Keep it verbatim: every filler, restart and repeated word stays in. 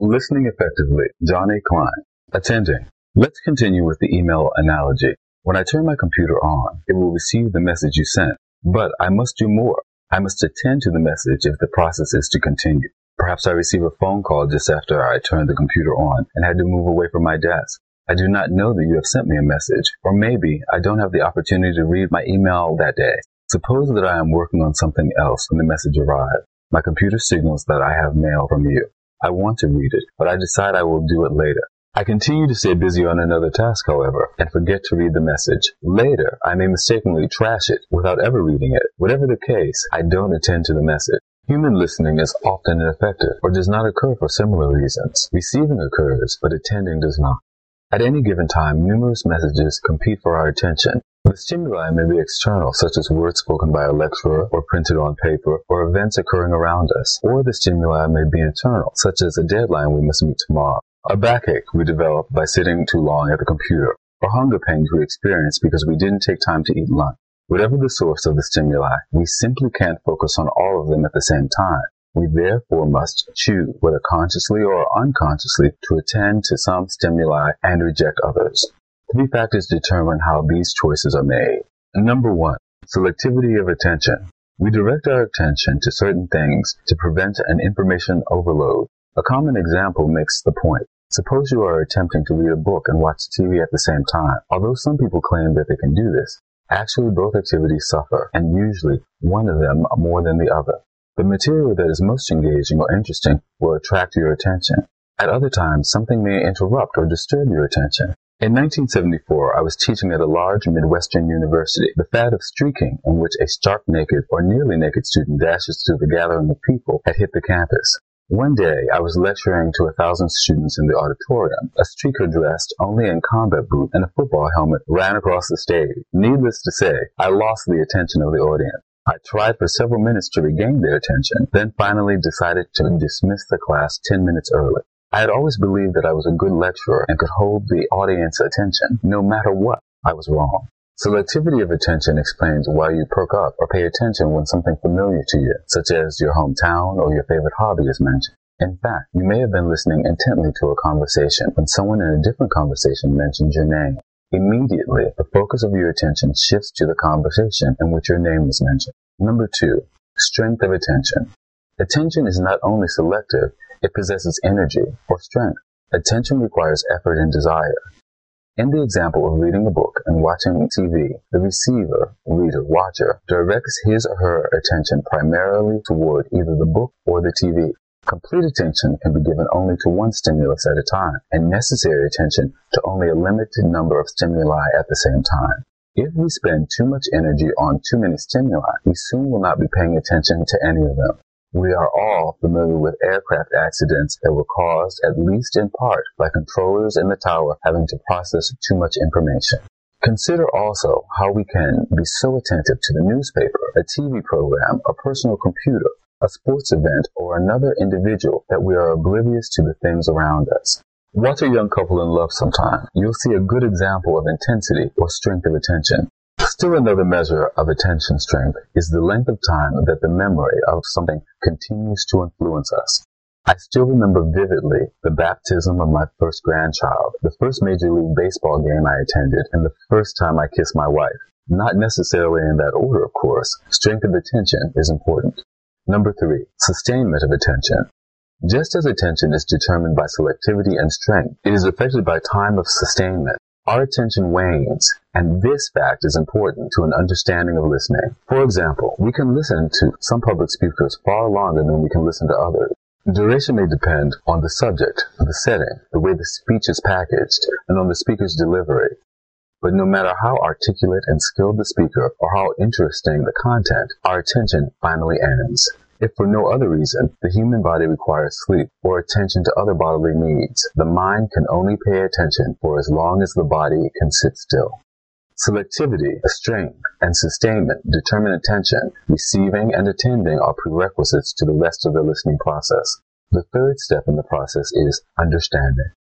Listening effectively, John A. Klein. Attending. Let's continue with the email analogy. When I turn my computer on, it will receive the message you sent. But I must do more. I must attend to the message if the process is to continue. Perhaps I receive a phone call just after I turned the computer on and had to move away from my desk. I do not know that you have sent me a message, or maybe I don't have the opportunity to read my email that day. Suppose that I am working on something else when the message arrives. My computer signals that I have mail from you. I want to read it, but I decide I will do it later. I continue to stay busy on another task, however, and forget to read the message. Later, I may mistakenly trash it without ever reading it. Whatever the case, I don't attend to the message. Human listening is often ineffective or does not occur for similar reasons. Receiving occurs, but attending does not. At any given time, numerous messages compete for our attention. The stimuli may be external, such as words spoken by a lecturer or printed on paper, or events occurring around us. Or the stimuli may be internal, such as a deadline we must meet tomorrow, a backache we develop by sitting too long at the computer, or hunger pains we experience because we didn't take time to eat lunch. Whatever the source of the stimuli, we simply can't focus on all of them at the same time. We therefore must choose, whether consciously or unconsciously, to attend to some stimuli and reject others. Three factors determine how these choices are made. Number one, selectivity of attention. We direct our attention to certain things to prevent an information overload. A common example makes the point. Suppose you are attempting to read a book and watch T V at the same time. Although some people claim that they can do this, actually both activities suffer, and usually one of them more than the other. The material that is most engaging or interesting will attract your attention. At other times, something may interrupt or disturb your attention. In nineteen seventy-four, I was teaching at a large Midwestern university. The fad of streaking, in which a stark naked or nearly naked student dashes through the gathering of people, had hit the campus. One day, I was lecturing to a thousand students in the auditorium. A streaker dressed only in combat boots and a football helmet ran across the stage. Needless to say, I lost the attention of the audience. I tried for several minutes to regain their attention, then finally decided to dismiss the class ten minutes early. I had always believed that I was a good lecturer and could hold the audience's attention, no matter what. I was wrong. Selectivity of attention explains why you perk up or pay attention when something familiar to you, such as your hometown or your favorite hobby is mentioned. In fact, you may have been listening intently to a conversation when someone in a different conversation mentioned your name. Immediately, the focus of your attention shifts to the conversation in which your name was mentioned. Number two, strength of attention. Attention is not only selective, it possesses energy or strength. Attention requires effort and desire. In the example of reading a book and watching T V, the receiver, reader, watcher, directs his or her attention primarily toward either the book or the T V. Complete attention can be given only to one stimulus at a time, and necessary attention to only a limited number of stimuli at the same time. If we spend too much energy on too many stimuli, we soon will not be paying attention to any of them. We are all familiar with aircraft accidents that were caused, at least in part, by controllers in the tower having to process too much information. Consider also how we can be so attentive to the newspaper, a T V program, a personal computer, a sports event, or another individual that we are oblivious to the things around us. Watch a young couple in love sometime. You'll see a good example of intensity or strength of attention. Still another measure of attention strength is the length of time that the memory of something continues to influence us. I still remember vividly the baptism of my first grandchild, the first Major League Baseball game I attended, and the first time I kissed my wife. Not necessarily in that order, of course. Strength of attention is important. Number three, sustainment of attention. Just as attention is determined by selectivity and strength, it is affected by time of sustainment. Our attention wanes, and this fact is important to an understanding of listening. For example, we can listen to some public speakers far longer than we can listen to others. Duration may depend on the subject, the setting, the way the speech is packaged, and on the speaker's delivery. But no matter how articulate and skilled the speaker or how interesting the content, our attention finally ends. If for no other reason, the human body requires sleep or attention to other bodily needs. The mind can only pay attention for as long as the body can sit still. Selectivity, strength, and sustainment determine attention. Receiving and attending are prerequisites to the rest of the listening process. The third step in the process is understanding.